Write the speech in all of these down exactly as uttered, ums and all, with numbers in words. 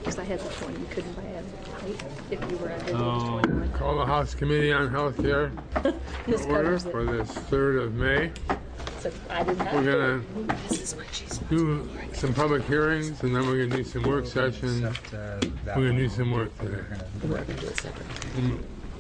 because I had the twenty. You couldn't buy it right? If you were under Oh, age twenty-one. call the House Committee on Health Care This order covers it. for this third of May. So I didn't have We're to. going to do some public hearings, and then we're going to do some work sessions. Except, uh, that We're going one. to do some work today. We're going to do it separate. Mm.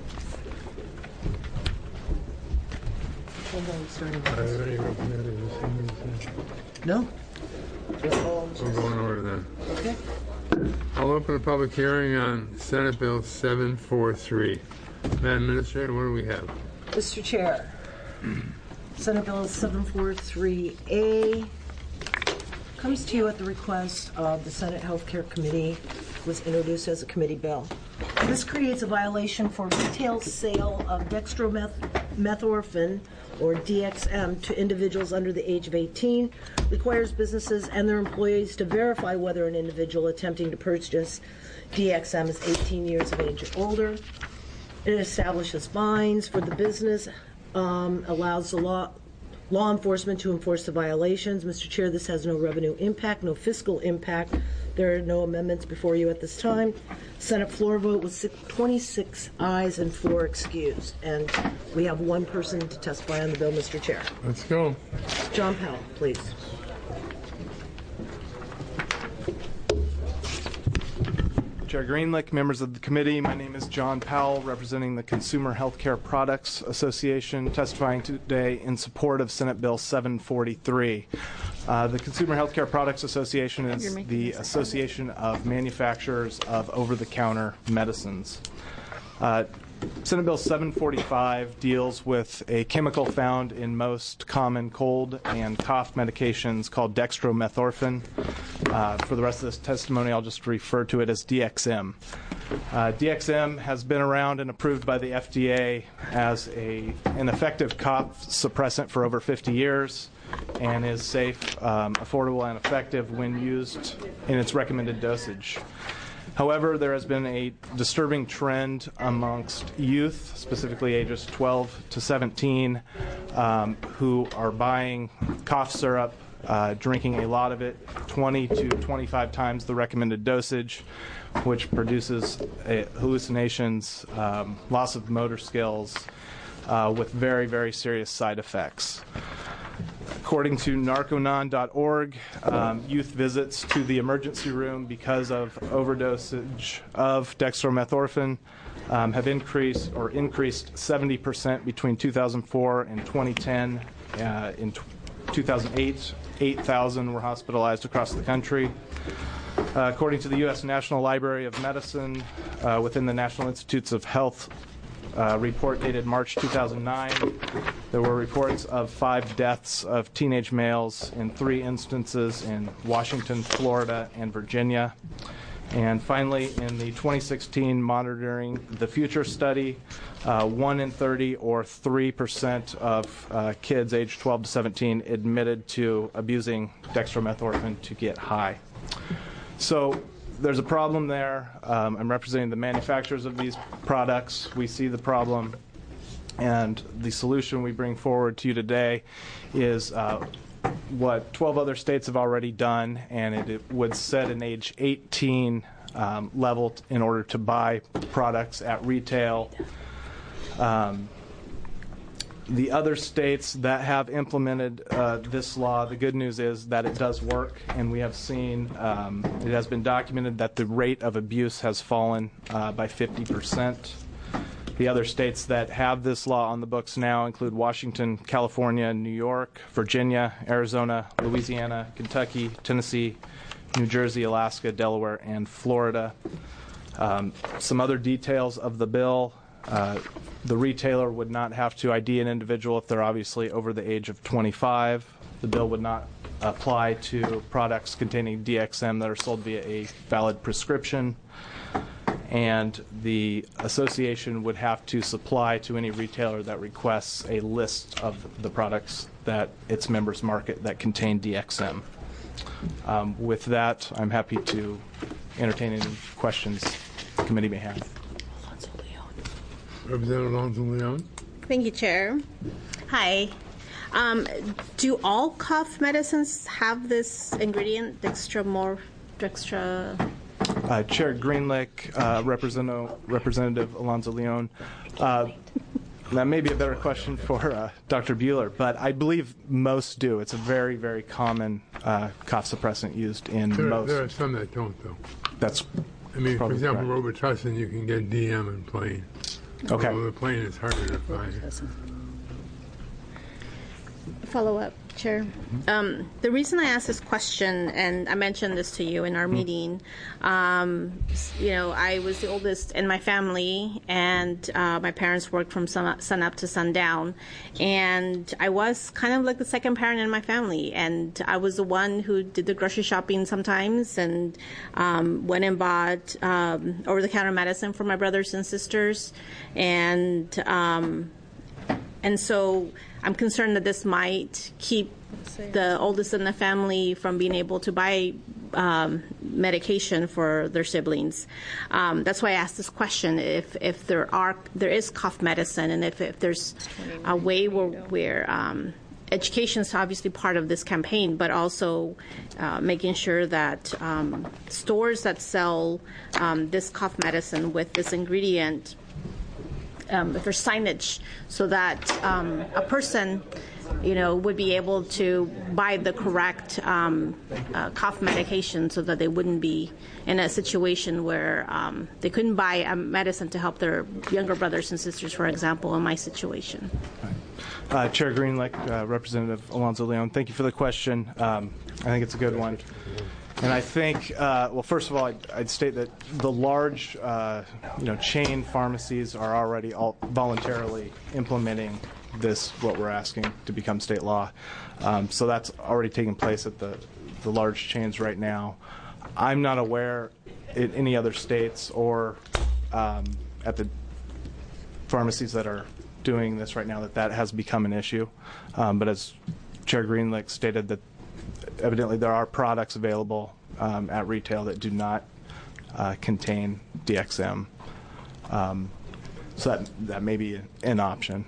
Hold on, starting. All right, ready to go from there to the No? Just hold. We'll go in order then. Okay. I'll open a public hearing on Senate Bill seven forty-three. Madam Administrator, what do we have? Mister Chair, Senate Bill seven forty-three A comes to you at the request of the Senate Health Care Committee, was introduced as a committee bill. This creates a violation for retail sale of dextromethorphan, or D X M, to individuals under the age of eighteen, requires businesses and their employees to verify whether an individual attempting to purchase D X M is eighteen years of age or older. It establishes fines for the business, um, allows the law law enforcement to enforce the violations. Mister Chair, this has no revenue impact, no fiscal impact. There are no amendments before you at this time. Senate floor vote was twenty-six ayes and four excused. And we have one person to testify on the bill, Mister Chair. Let's go. John Powell, please. Chair Greenlick, members of the committee, my name is John Powell, representing the Consumer Healthcare Products Association, testifying today in support of Senate Bill seven forty-three. Uh, the Consumer Healthcare Products Association is the Association of Manufacturers of Over-the-Counter Medicines. Uh, Senate Bill seven forty-five deals with a chemical found in most common cold and cough medications called dextromethorphan. Uh, for the rest of this testimony, I'll just refer to it as D X M. Uh, D X M has been around and approved by the F D A as a, an effective cough suppressant for over fifty years and is safe, um, affordable, and effective when used in its recommended dosage. However, there has been a disturbing trend amongst youth, specifically ages twelve to seventeen, um, who are buying cough syrup, uh, drinking a lot of it, twenty to twenty-five times the recommended dosage, which produces uh, hallucinations, um, loss of motor skills, uh, with very, very serious side effects. According to narconon dot org, um, youth visits to the emergency room because of overdosage of dextromethorphan um, have increased or increased seventy percent between two thousand four and twenty ten. Uh, in t- two thousand eight, eight thousand were hospitalized across the country. Uh, according to the U S National Library of Medicine, uh, within the National Institutes of Health Uh, report dated March two thousand nine, there were reports of five deaths of teenage males in three instances in Washington, Florida, and Virginia. And finally, in the twenty sixteen Monitoring the Future study, uh, one in thirty, or three percent of uh, kids aged twelve to seventeen admitted to abusing dextromethorphan to get high. So there's a problem there. Um, I'm representing the manufacturers of these products. We see the problem, and the solution we bring forward to you today is uh, what twelve other states have already done, and it, it would set an age eighteen um, level t- in order to buy products at retail. Um, The other states that have implemented uh, this law, the good news is that it does work, and we have seen, um, it has been documented that the rate of abuse has fallen uh, by fifty percent. The other states that have this law on the books now include Washington, California, New York, Virginia, Arizona, Louisiana, Kentucky, Tennessee, New Jersey, Alaska, Delaware, and Florida. Um, some other details of the bill. Uh, the retailer would not have to I D an individual if they're obviously over the age of twenty-five. The bill would not apply to products containing D X M that are sold via a valid prescription. And the association would have to supply to any retailer that requests a list of the products that its members market that contain D X M. Um, with that, I'm happy to entertain any questions the committee may have. Representative Alonzo Leon. Thank you, Chair. Hi. Um, do all cough medicines have this ingredient, dextramor, dextra? Uh, Chair Greenlick, uh, Representative, Representative Alonzo Leon. Uh, that may be a better question for uh, Doctor Bueller, but I believe most do. It's a very, very common uh, cough suppressant used in There, most. there are some that don't, though. That's I mean, for probably example, correct. Robitussin, you can get D M in plain. Okay. Although the plain is harder to find. Follow up, Chair. Um, the reason I asked this question, and I mentioned this to you in our meeting, um, s- you know, I was the oldest in my family, and uh, my parents worked from sun, sun up to sundown, and I was kind of like the second parent in my family, and I was the one who did the grocery shopping sometimes, and um, went and bought um, over-the-counter medicine for my brothers and sisters, and um, and so I'm concerned that this might keep the oldest in the family from being able to buy um, medication for their siblings. Um, that's why I asked this question: if if there are there is cough medicine, and if, if there's a way where where um, education is obviously part of this campaign, but also uh, making sure that um, stores that sell um, this cough medicine with this ingredient. Um, if there's signage so that um, a person, you know, would be able to buy the correct um, uh, cough medication so that they wouldn't be in a situation where um, they couldn't buy a medicine to help their younger brothers and sisters, for example, in my situation. Uh, Chair Greenlick, uh, Representative Alonzo Leon, thank you for the question. Um, I think it's a good one. And I think, uh, well, first of all, I'd, I'd state that the large, uh, you know, chain pharmacies are already all voluntarily implementing this, what we're asking to become state law. Um, so that's already taking place at the, the large chains right now. I'm not aware in any other states or um, at the pharmacies that are doing this right now that that has become an issue. Um, but as Chair Greenlick stated, that evidently there are products available um, at retail that do not uh, contain D X M. Um, so that, that may be an option.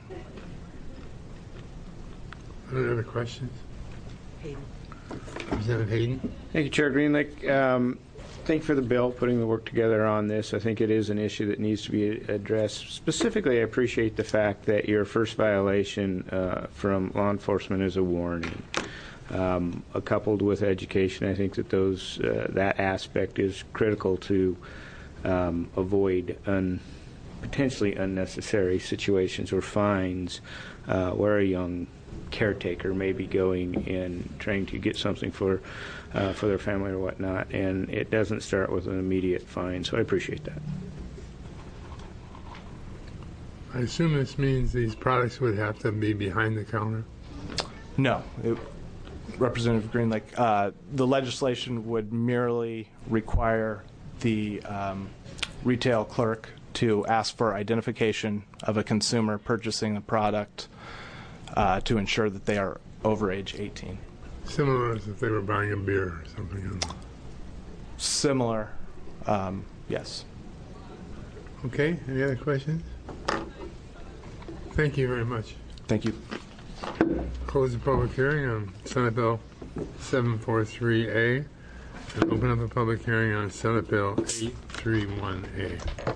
Any other questions? Hayden. Representative Hayden? Thank you, Chair Greenlick. Um, thank you for the bill, putting the work together on this. I think it is an issue that needs to be addressed. Specifically, I appreciate the fact that your first violation uh, from law enforcement is a warning. Um, uh, coupled with education, I think that those uh, that aspect is critical to um, avoid un, potentially unnecessary situations or fines uh, where a young caretaker may be going and trying to get something for uh, for their family or whatnot, and it doesn't start with an immediate fine. So I appreciate that. I assume this means these products would have to be behind the counter? No. It, Representative Greenlick, uh, the legislation would merely require the um, retail clerk to ask for identification of a consumer purchasing the product uh, to ensure that they are over age eighteen. Similar as if they were buying a beer or something. Similar, um, yes. Okay, any other questions? Thank you very much. Thank you. Close the public hearing on Senate Bill seven forty-three A and open up a public hearing on Senate Bill eight thirty-one A.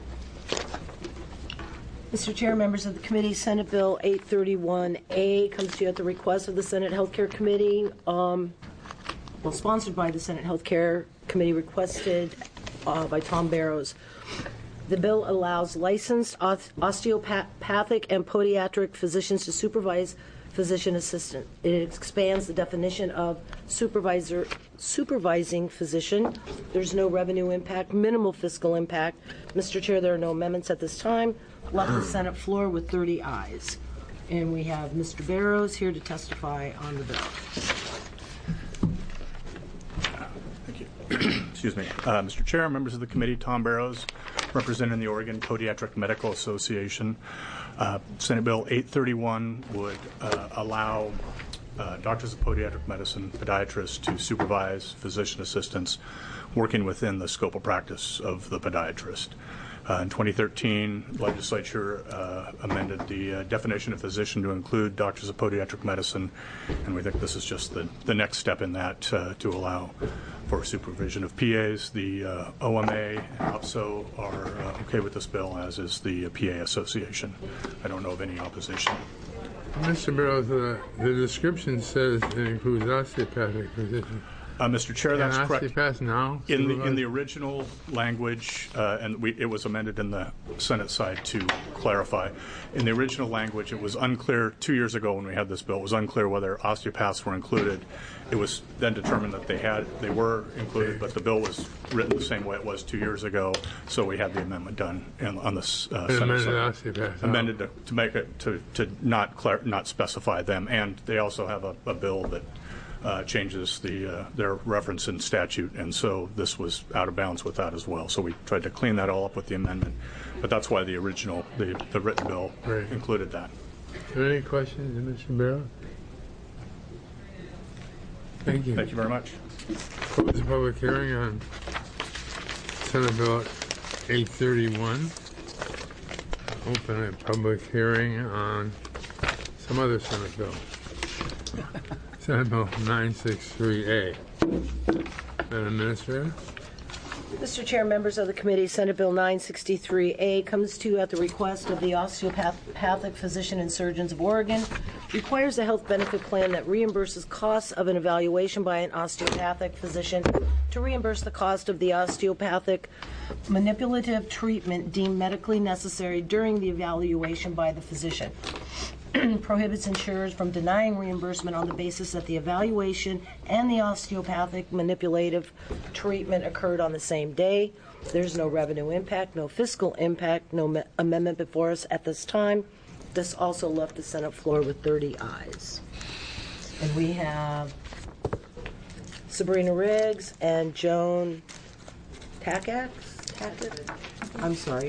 Mister Chair, members of the committee, Senate Bill eight thirty-one A comes to you at the request of the Senate Healthcare Committee, um, well, sponsored by the Senate Healthcare Committee, requested uh, by Tom Barrows. The bill allows licensed osteopathic and podiatric physicians to supervise physician assistant. It expands the definition of supervisor, supervising physician. There's no revenue impact, minimal fiscal impact. Mister Chair, there are no amendments at this time. Left the Senate floor with thirty ayes. And we have Mister Barrows here to testify on the bill. Thank you. Excuse me. Uh, Mister Chair, members of the committee, Tom Barrows, representing the Oregon Podiatric Medical Association. Uh, Senate Bill eight thirty-one would uh, allow uh, doctors of podiatric medicine, podiatrists, to supervise physician assistants working within the scope of practice of the podiatrist. Uh, in twenty thirteen, legislature uh, amended the uh, definition of physician to include doctors of podiatric medicine, and we think this is just the, the next step in that uh, to allow for supervision of P As. The uh, O M A and O P S O are uh, okay with this bill, as is the P A Association. I don't know of any opposition. Mister Burrows, the, the description says it includes osteopathic physicians. Uh, Mister Chair, that's Can correct. osteopaths now? In the in the original language, uh, and we, it was amended in the Senate side to clarify. In the original language, it was unclear two years ago when we had this bill. It was unclear whether osteopaths were included. It was then determined that they had they were included, but the bill was written the same way it was two years ago. So we had the amendment done in, on the uh, Senate amended side. osteopaths. Amended to, to make it to to not clar- not specify them, and they also have a, a bill that. Uh, changes the uh, their reference in statute, and so this was out of bounds with that as well. So we tried to clean that all up with the amendment, but that's why the original, the, the written bill Right. included that. Are there any questions, Mister Burrows? Thank you. Thank you very much. Close the public hearing on Senate Bill eight thirty-one. Open a public hearing on some other Senate bill. Senate Bill nine sixty-three A. Madam Administrator? Mister Chair, members of the committee, Senate Bill nine sixty-three A comes to you at the request of the Osteopathic Physician and Surgeons of Oregon, requires a health benefit plan that reimburses costs of an evaluation by an osteopathic physician to reimburse the cost of the osteopathic manipulative treatment deemed medically necessary during the evaluation by the physician. Prohibits insurers from denying reimbursement on the basis that the evaluation and the osteopathic manipulative treatment occurred on the same day. There's no revenue impact, no fiscal impact, no me- amendment before us at this time. This also left the Senate floor with thirty ayes. And we have Sabrina Riggs and Joan Takacs? Takacs? I'm sorry.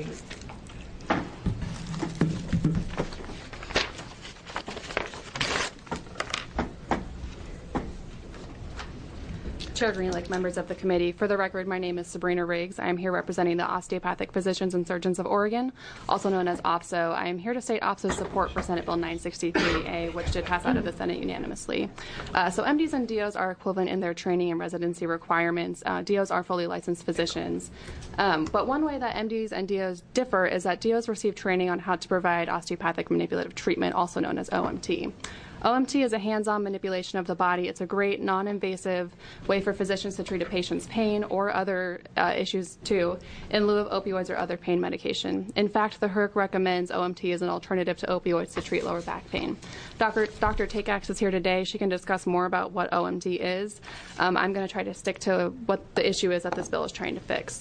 Chair Greenlick, members of the committee. For the record, my name is Sabrina Riggs. I am here representing the Osteopathic Physicians and Surgeons of Oregon, also known as O P S O. I am here to state O P S O's support for Senate Bill nine sixty-three A, which did pass out of the Senate unanimously. Uh, so M Ds and D Os are equivalent in their training and residency requirements. Uh, D Os are fully licensed physicians. Um, but one way that M Ds and D Os differ is that D Os receive training on how to provide osteopathic manipulative treatment, also known as O M T. O M T is a hands-on manipulation of the body. It's a great non-invasive way for physicians to treat a patient's pain or other uh, issues too, in lieu of opioids or other pain medication. In fact, the H R C recommends O M T as an alternative to opioids to treat lower back pain. Doctor Doctor Takacs is here today. She can discuss more about what O M T is. Um, I'm going to try to stick to what the issue is that this bill is trying to fix.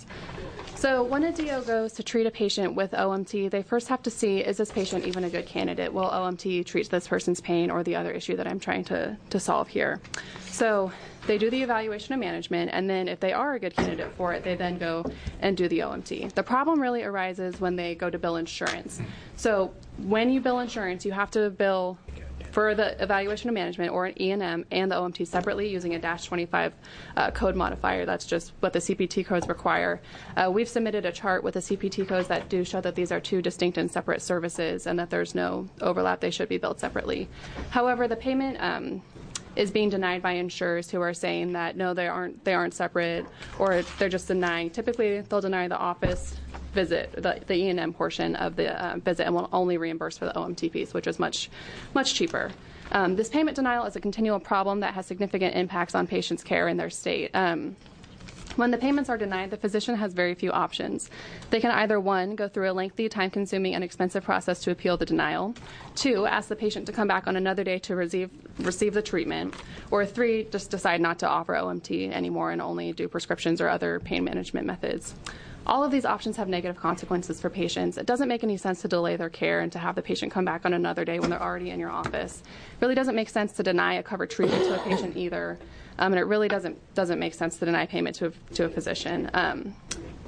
So when a D O goes to treat a patient with O M T, they first have to see, is this patient even a good candidate? Will O M T treat this person's pain or the other issue that I'm trying to, to solve here? So they do the evaluation of management, and then if they are a good candidate for it, they then go and do the O M T. The problem really arises when they go to bill insurance. So when you bill insurance, you have to bill for the evaluation of management, or an E and M, and the O M T separately using a dash twenty-five uh, code modifier. That's just what the C P T codes require. Uh, we've submitted a chart with the C P T codes that do show that these are two distinct and separate services and that there's no overlap. They should be billed separately. However, the payment um, is being denied by insurers who are saying that no, they aren't they aren't separate, or they're just denying. Typically, they'll deny the office visit, the, the E and M portion of the uh, visit, and will only reimburse for the O M T piece, which is much, much cheaper. Um, this payment denial is a continual problem that has significant impacts on patients' care in their state. Um, When the payments are denied, the physician has very few options. They can either, one, go through a lengthy, time-consuming, and expensive process to appeal the denial, two, ask the patient to come back on another day to receive, receive the treatment, or three, just decide not to offer O M T anymore and only do prescriptions or other pain management methods. All of these options have negative consequences for patients. It doesn't make any sense to delay their care and to have the patient come back on another day when they're already in your office. It really doesn't make sense to deny a covered treatment to a patient either. Um, and it really doesn't doesn't make sense to deny payment to a, to a physician. Um,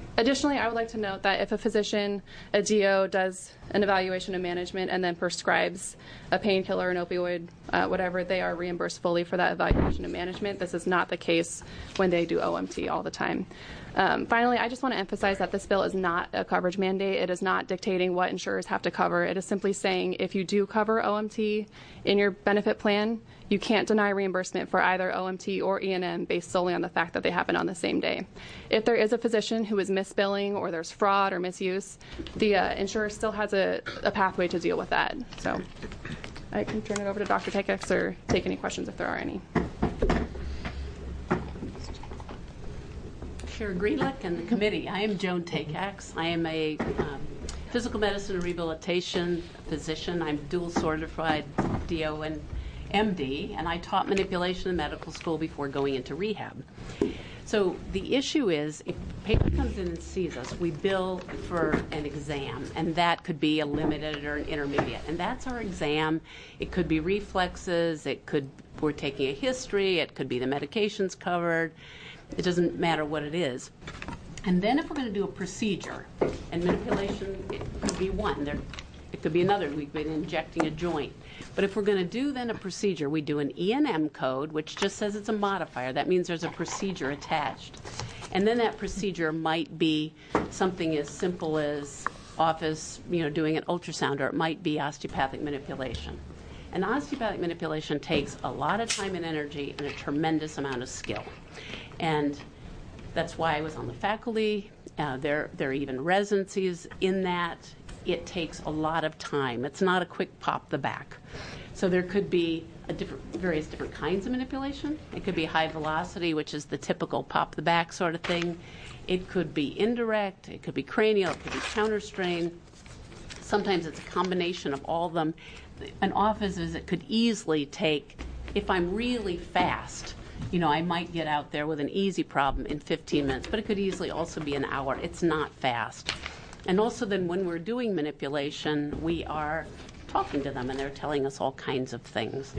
Additionally, I would like to note that if a physician, a D O, does an evaluation of management and then prescribes a painkiller, an opioid, uh, whatever, they are reimbursed fully for that evaluation of management. This is not the case when they do O M T all the time. Um, finally, I just want to emphasize that this bill is not a coverage mandate. It is not dictating what insurers have to cover. It is simply saying if you do cover O M T in your benefit plan, you can't deny reimbursement for either O M T or E and M based solely on the fact that they happen on the same day. If there is a physician who is misbilling or there's fraud or misuse, the uh, insurer still has a, a pathway to deal with that. So I can turn it over to Doctor Takex or take any questions if there are any. Chair Greenlick and the committee. I am Joan Takex. I am a um, physical medicine and rehabilitation physician. I'm dual certified D O and M D, and I taught manipulation in medical school before going into rehab. So the issue is, if a patient comes in and sees us, we bill for an exam, and that could be a limited or an intermediate, and that's our exam. It could be reflexes, it could, we're taking a history, it could be the medications covered. It doesn't matter what it is. And then if we're going to do a procedure, and manipulation, it could be one. There, it could be another. We've been injecting a joint. But if we're going to do then a procedure, we do an E and M code, which just says it's a modifier. That means there's a procedure attached. And then that procedure might be something as simple as office, you know, doing an ultrasound, or it might be osteopathic manipulation. And osteopathic manipulation takes a lot of time and energy and a tremendous amount of skill. And that's why I was on the faculty. Uh, there, there are even residencies in that. It takes a lot of time. It's not a quick pop the back. So there could be a different, various different kinds of manipulation. It could be high velocity, which is the typical pop the back sort of thing. It could be indirect. It could be cranial. It could be counter strain. Sometimes it's a combination of all of them. An office visit could easily take, if I'm really fast, you know, I might get out there with an easy problem in fifteen minutes, but it could easily also be an hour. It's not fast. And also then when we're doing manipulation, we are talking to them and they're telling us all kinds of things.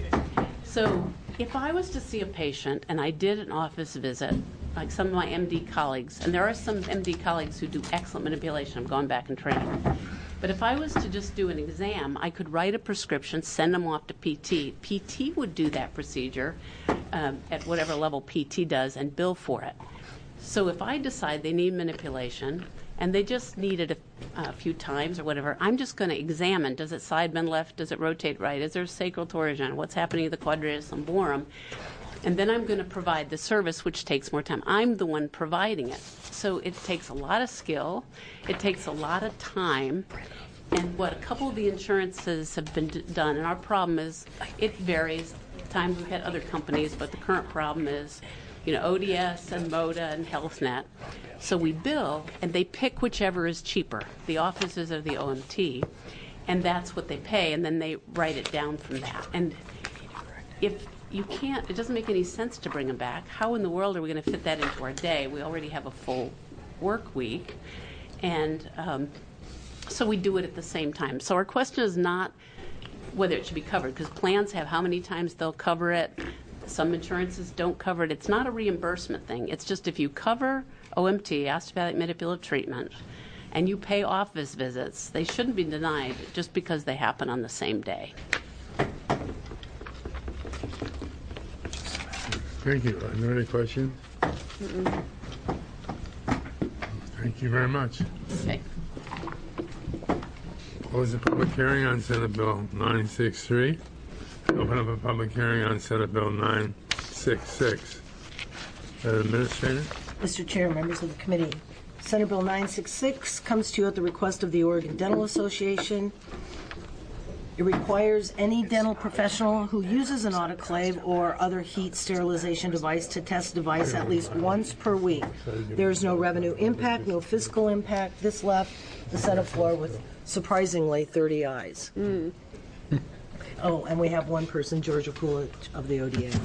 So if I was to see a patient and I did an office visit, like some of my M D colleagues, and there are some M D colleagues who do excellent manipulation, I'm going back and training. But if I was to just do an exam, I could write a prescription, send them off to P T. P T would do that procedure um, at whatever level P T does and bill for it. So if I decide they need manipulation and they just need it a, a few times or whatever, I'm just going to examine. Does it side bend left? Does it rotate right? Is there sacral torsion? What's happening to the quadratus lumborum? And then I'm going to provide the service, which takes more time. I'm the one providing it. So it takes a lot of skill. It takes a lot of time. And what a couple of the insurances have been d- done, and our problem is it varies. Times we've had other companies, but the current problem is, you know, O D S and MODA and HealthNet. So we bill, and they pick whichever is cheaper, the offices or the O M T, and that's what they pay, and then they write it down from that. And if you can't, it doesn't make any sense to bring them back. How in the world are we going to fit that into our day? We already have a full work week, and um, so we do it at the same time. So our question is not whether it should be covered, because plans have how many times they'll cover it. Some insurances don't cover it. It's not a reimbursement thing. It's just if you cover O M T, osteopathic manipulative treatment, and you pay office visits, they shouldn't be denied just because they happen on the same day. Thank you. Are there any questions? Mm-mm. Thank you very much. Okay. Close the public hearing on Senate Bill nine sixty-three. Open up a public hearing on Senate Bill nine sixty-six. Madam Administrator? Mister Chair, members of the committee, Senate Bill nine sixty-six comes to you at the request of the Oregon Dental Association. It requires any dental professional who uses an autoclave or other heat sterilization device to test the device at least once per week. There is no revenue impact, no fiscal impact. This left the Senate floor with surprisingly thirty ayes. Mm. Oh, and we have one person, Georgia Coolidge of the O D A.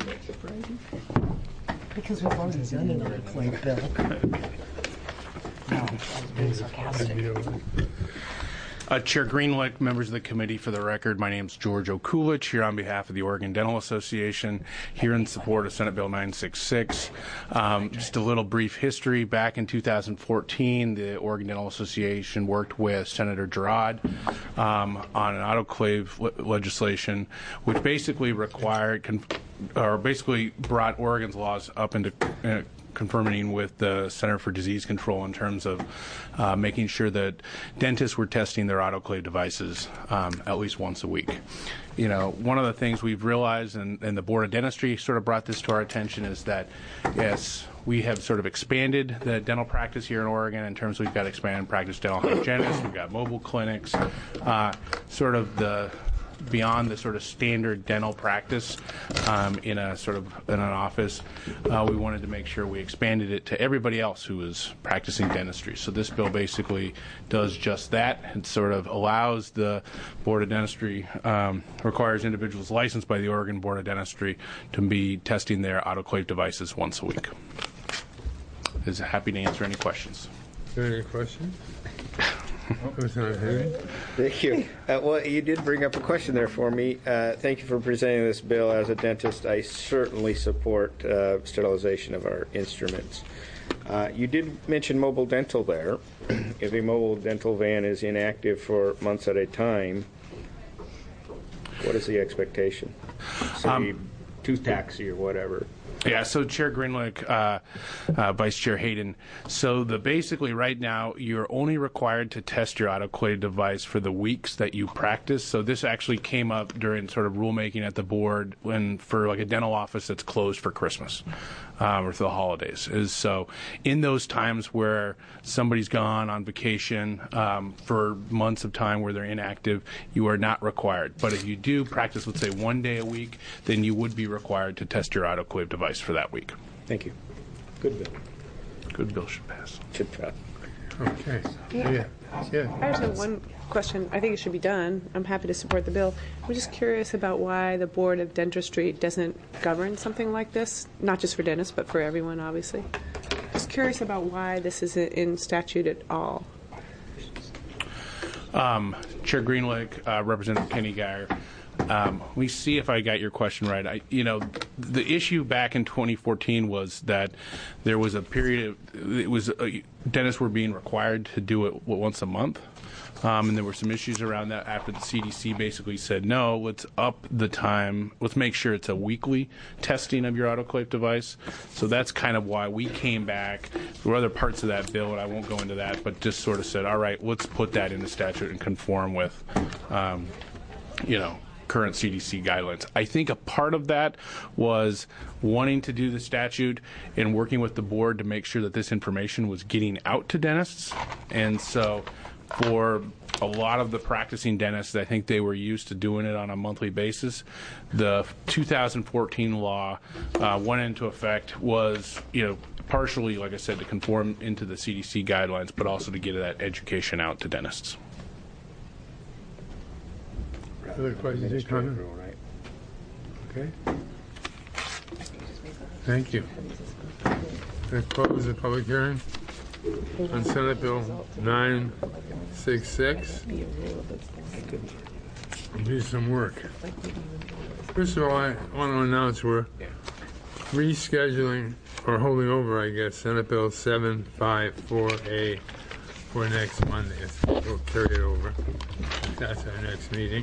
Because we've already done an autoclave bill. No, I was being sarcastic. Uh, Chair Greenlick, members of the committee, for the record, my name is George Okulich, here on behalf of the Oregon Dental Association, here in support of Senate Bill nine sixty-six. Um, just a little brief history. Back in two thousand fourteen, the Oregon Dental Association worked with Senator Girard um, on an autoclave le- legislation, which basically required, conf- or basically brought Oregon's laws up into uh, confirming with the Center for Disease Control in terms of uh, making sure that dentists were testing their autoclave devices um, at least once a week. You know, one of the things we've realized, and, and the Board of Dentistry sort of brought this to our attention, is that, yes, we have sort of expanded the dental practice here in Oregon in terms of we've got expanded practice dental hygienists, we've got mobile clinics, uh, sort of the beyond the sort of standard dental practice um, in a sort of in an office. Uh, we wanted to make sure we expanded it to everybody else who is practicing dentistry. So this bill basically does just that. It sort of allows the Board of Dentistry, um, requires individuals licensed by the Oregon Board of Dentistry to be testing their autoclave devices once a week. Is happy to answer any questions. Is there any questions? Who's not here? Thank you. Uh, well, you did bring up a question there for me. Uh, thank you for presenting this bill. As a dentist, I certainly support uh, sterilization of our instruments. Uh, you did mention mobile dental there. If a mobile dental van is inactive for months at a time, what is the expectation? Say, um, tooth taxi or whatever. Yeah, so Chair Greenlick, uh, uh, Vice Chair Hayden, so the basically right now you're only required to test your autoclave device for the weeks that you practice. So this actually came up during sort of rulemaking at the board when for like a dental office that's closed for Christmas um, or for the holidays. Is so in those times where somebody's gone on vacation um, for months of time where they're inactive, you are not required. But if you do practice, let's say one day a week, then you would be required to test your autoclave device for that week. Thank you. Good bill. Good bill should pass. Should pass. Okay. Yeah. Yeah. I just have one question. I think it should be done. I'm happy to support the bill. I'm just curious about why the Board of Dentistry doesn't govern something like this, not just for dentists, but for everyone, obviously. Just curious about why this isn't in statute at all. Um, Chair Greenlick, uh, Representative Kenny Geyer. Um, we see if I got your question right. I, you know, the issue back in twenty fourteen was that there was a period of, it was, uh, dentists were being required to do it once a month. Um, and there were some issues around that after the C D C basically said, no, let's up the time. Let's make sure it's a weekly testing of your autoclave device. So that's kind of why we came back. There were other parts of that bill, and I won't go into that, but just sort of said, all right, let's put that in the statute and conform with, um, you know, current C D C guidelines. I think a part of that was wanting to do the statute and working with the board to make sure that this information was getting out to dentists. And so for a lot of the practicing dentists, I think they were used to doing it on a monthly basis. The two thousand fourteen law uh, went into effect was, you know, partially, like I said, to conform into the C D C guidelines, but also to get that education out to dentists. Other questions or comments? Okay. Thank you. I close the public hearing on Senate Bill nine sixty-six. Do some work. First of all, I want to announce we're rescheduling or holding over, I guess, Senate Bill seven fifty-four A for next Monday. We'll carry it over. That's our next meeting.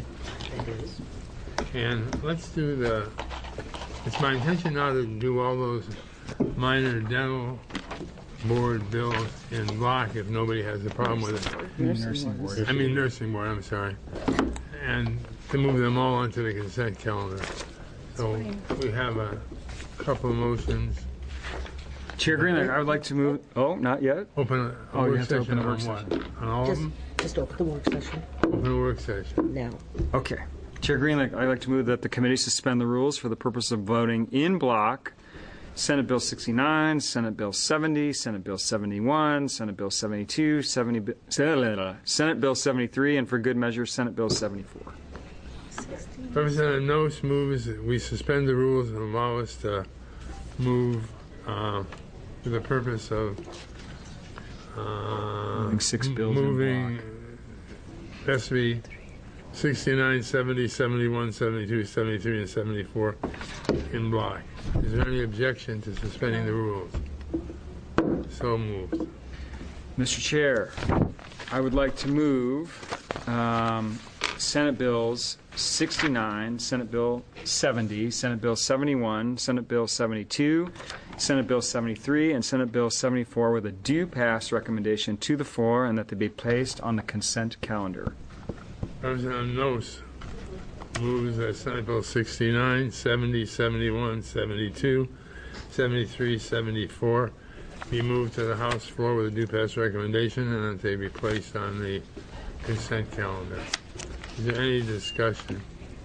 And let's do the, it's my intention now to do all those minor dental board bills in block if nobody has a problem with it. Nursing board. I mean nursing board, I'm sorry. And to move them all onto the consent calendar. So we have a couple of motions. Chair Greenlick, I would like to move, oh, not yet? Open a, a Oh, you work have to session open a on work what? session. On all of Just, them? just open the work session Open a work session. now. Okay. Chair Greenlick, I'd like to move that the committee suspend the rules for the purpose of voting in block Senate Bill sixty-nine, Senate Bill seventy, Senate Bill seventy-one, Senate Bill seventy-two, seventy, Senate Bill seventy-three, and for good measure, Senate Bill seventy-four. Representative Noce moves that we suspend the rules and allow us to move uh, for the purpose of uh, Moving six bills in moving has to be sixty-nine, seventy, seventy-one, seventy-two, seventy-three, and seventy-four in block. Is there any objection to suspending the rules? So moved. Mister Chair, I would like to move um, Senate Bills sixty-nine, Senate Bill seventy, Senate Bill seventy-one, Senate Bill seventy-two, Senate Bill seventy-three, and Senate Bill seventy-four with a due pass recommendation to the floor and that they be placed on the consent calendar. Representative Noce moves that Senate Bill sixty-nine, seventy, seventy-one, seventy-two, seventy-three, seventy-four be moved to the House floor with a due pass recommendation and that they be placed on the consent calendar. Is there any discussion?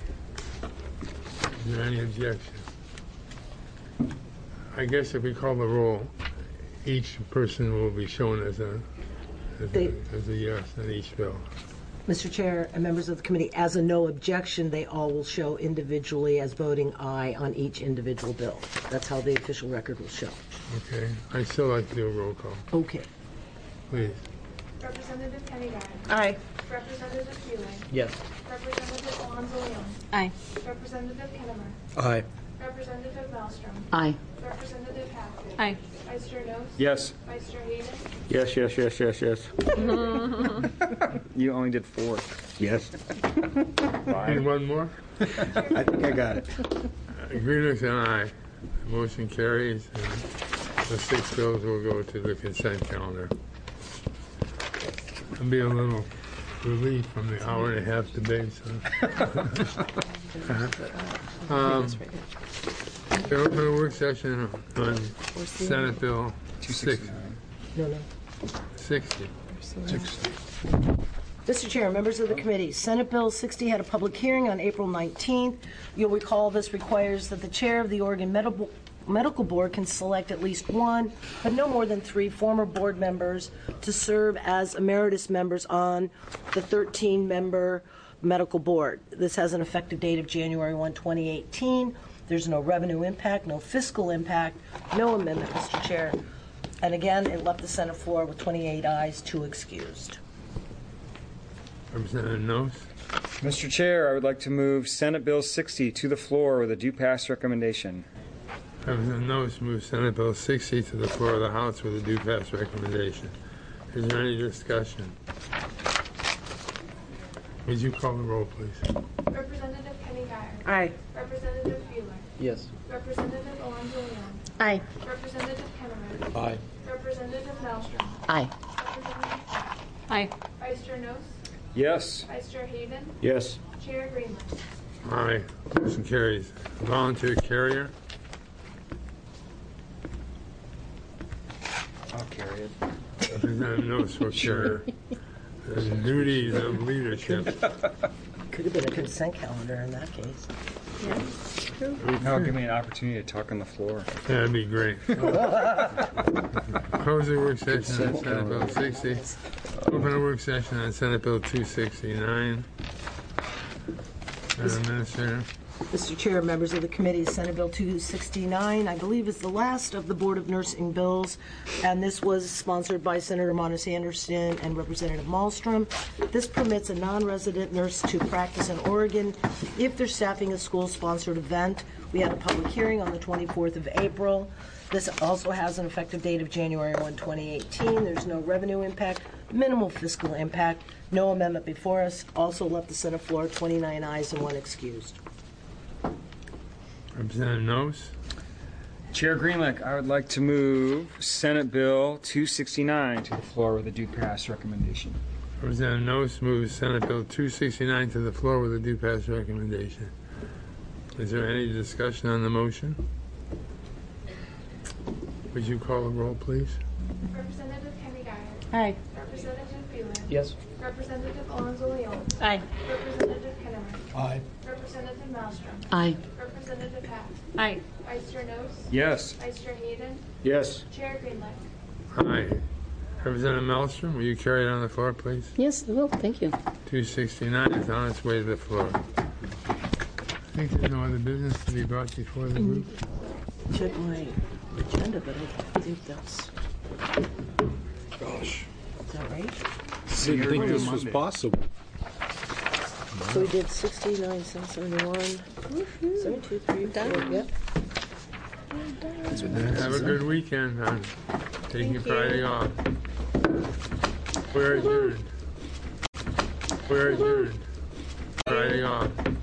Is there any objection? I guess if we call the roll, each person will be shown as a as, They- a, as a yes on each bill. Mister Chair and members of the committee, as a no objection, they all will show individually as voting aye on each individual bill. That's how the official record will show. Okay. I'd still like to do a roll call, Okay. please. Representative Kenny Guy. Aye. Representative Feeling. Yes. Representative Alonzo Leon. Aye. Representative Kennemer. Aye. Representative Malmstrom. Aye. Representative Hackett. Aye. Vice Chair Nose. Yes. Vice Chair Hayden. Yes, yes, yes, yes, yes. You only did four. Yes. Need one more? I think I got it. Greenwich and I. Motion carries, and the six bills will go to the consent calendar. There'll be a little relief from the hour and a half debate. So. um, we open a work session on Senate Bill six, No, no. sixty. Mister Chair, members of the committee, Senate Bill sixty had a public hearing on April nineteenth. You'll recall this requires that the chair of the Oregon Medical Medical Board can select at least one, but no more than three former board members to serve as emeritus members on the thirteen-member medical board. This has an effective date of January first, twenty eighteen. There's no revenue impact, no fiscal impact, no amendment, Mister Chair. And again, it left the Senate floor with twenty-eight ayes, two excused. Representative Noce. Mister Chair, I would like to move Senate Bill sixty to the floor with a due pass recommendation. Representative Noce moves Senate Bill sixty to the floor of the House with a due pass recommendation. Is there any discussion? Would you call the roll, please? Representative Kenny Guy. Aye. Representative Feeling. Yes. Representative Alonzo Leon. Aye. Representative Kennemer. Aye. Representative Malmstrom. Aye. Representative Hackett. Aye. Vice Chair Nose. Yes. Vice Chair Hayden. Yes. Chair Greenland. Aye. Motion carries. Volunteer carrier. I'll carry it. Representative Noce will carry the duties of leadership. Could have been a consent calendar in that case. No, give me an opportunity to talk on the floor. That'd be great. Close the work session on Senate Bill sixty. Open a work session on Senate Bill two sixty-nine. Madam Administrator. Mister Chair, members of the committee, Senate Bill two sixty-nine, I believe, is the last of the Board of Nursing bills, and this was sponsored by Senator Monis Anderson and Representative Malmstrom. This permits a non-resident nurse to practice in Oregon if they're staffing a school-sponsored event. We had a public hearing on the twenty-fourth of April. This also has an effective date of January first, twenty eighteen. There's no revenue impact, minimal fiscal impact, no amendment before us. Also left the Senate floor, twenty-nine ayes and one excused. Representative Noce. Chair Greenlick, I would like to move Senate Bill two sixty-nine to the floor with a due pass recommendation. Representative Noce moves Senate Bill two sixty-nine to the floor with a due pass recommendation. Is there any discussion on the motion? Would you call the roll, please? Representative Kenny Guy. Aye. Representative Feeling. Yes. Representative Alonzo Leon. Aye. Representative Kennemer. Aye. Representative Malmstrom. Aye. Representative Hackett. Aye. Vice Chair Nose. Yes. Vice Chair Hayden. Yes. Chair Greenland. Aye. Representative Malmstrom, will you carry it on the floor, please? Yes, I will. Thank you. two sixty-nine is on its way to the floor. I think there's no other business to be brought before the group. Check my agenda, but I think that's, Gosh. is that right? Didn't think this was Monday. possible. So we did sixty-nine, seven seventy-one, seventy-two, three, four, yep. Have a good weekend. I'm taking Friday off. We're adjourned. We're adjourned. Friday off.